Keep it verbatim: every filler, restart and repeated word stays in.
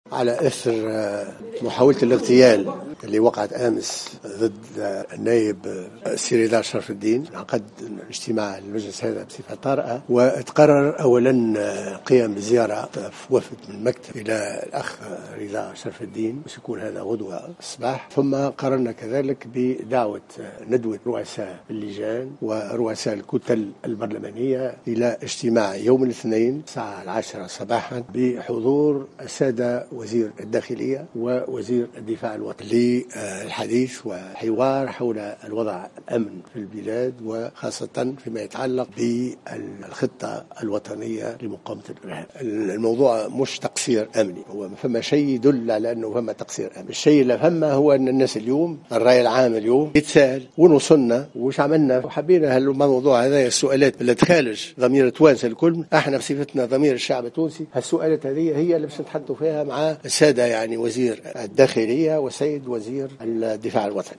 على إثر محاولة الاغتيال اللي وقعت أمس ضد النائب سيريدار شرف الدين، عقد اجتماع المجلس هذا بصفة طارئة، وتقرر أولا قيام بزيارة وفد من مكتب إلى الأخ رضا شرف الدين، وسيكون هذا غدوة الصباح. ثم قررنا كذلك بدعوة ندوة رؤساء اللجان ورؤساء الكتل البرلمانية إلى اجتماع يوم الاثنين الساعة العاشرة صباحا بحضور السادة وزير الداخلية ووزير الدفاع الوطني للحديث وحوار حول الوضع الأمن في البلاد، وخاصة فيما يتعلق بالخطة الوطنية لمقاومة الإرهاب. الموضوع مش تقصير أمني، هو فما شيء يدل على أنه فما تقصير أمني. الشيء اللي فما هو أن الناس اليوم الرأي العام اليوم يتساءل وين وصلنا وش عملنا، وحبينا هالموضوع هذا السؤالات اللي تخالج ضمير التوانسة الكل. احنا بصفتنا ضمير الشعب التونسي هالسؤالات هذه هي اللي باش نتحدثوا فيها مع السادة يعني وزير الداخلية وسيد وزير الدفاع الوطني.